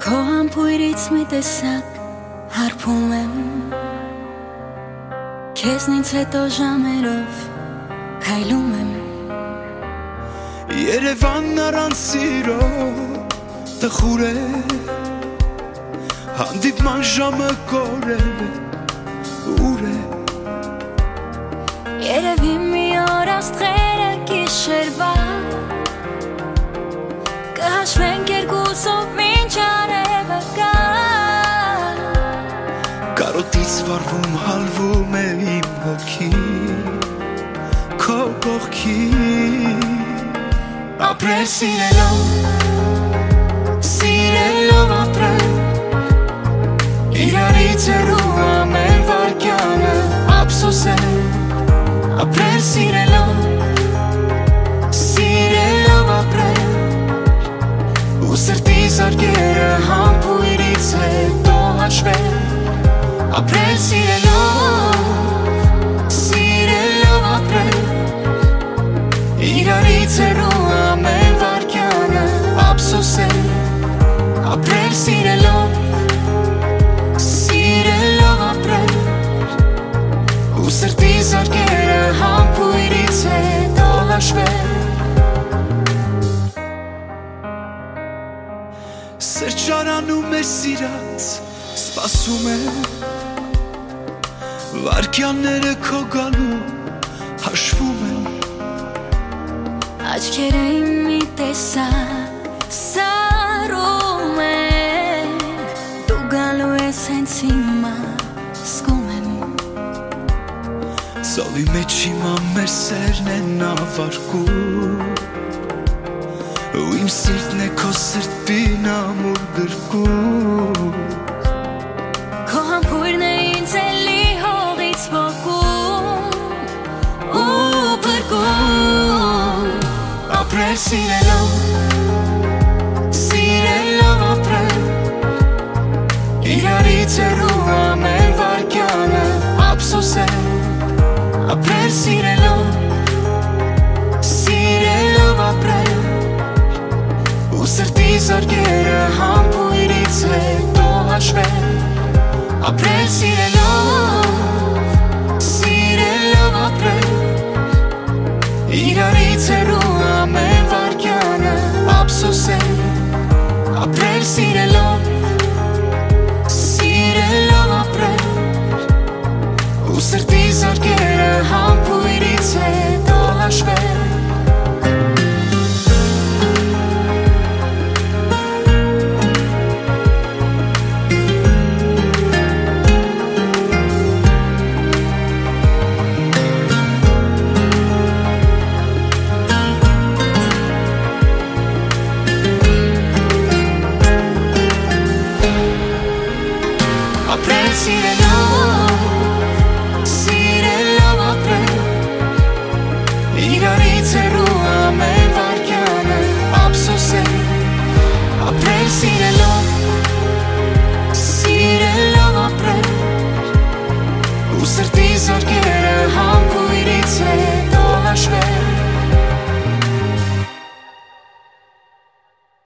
Քո համբույրից մի տեսակ հարբում եմ, քեզնից հետո ժամերով քայլում եմ։ Երևանն առանց սիրո տխուր է, հանդիպման ժամը կորել է, ուր է։ Երևի մի օր աստղերը գիշերվա կհաշվենք երկուսով մինչ արևը գա։ Կարոտից վարվում հալվում է իմ հոգին քո կողքին, ապրել սիրելով ապրել, իրարից հեռու ամեն վայրկյանը ափսոսել, ապրել սիրելով ապրել, ու սրտի զարկերը համբույրից հետո հաշվել, ապրել սիրելով ապրել, իրարից հեռու ամեն վայրկյանը ափսոսել, ապրել սիրելով ապրել, ու սրտի զարկերը համբույրից հետո հաշվել։ Սրճարանում է սիրած սպասում է, վայրկյանները քո գալու հաշվում են, Աչքերը իմ մի տեսակ սարում են, դու գալու ես հենց հիմա զգում եմ։ Ծովի մեջ հիմա մեր սերն են ավարկում, ու իմ սիրտն է քո սրտին ամուր գրկում, Քո համբույրն է ինձ էլի հողից ոգում ու փրկում, ապրել սիրելով ապրել, իրարից հեռու ամեն վայրկյանը ափսոսել, ապրել սիրելով ապրել, ու սրտի զարկերը համբույրից հետո հաշվել, ապրել սիրելով ապրել, իրարից հեռու ամեն վայրկյանը ափսոսել, ապրել սիրելով ապրել, ու սրտի զարկերը համբույրից հետո հաշվել։ Appreciate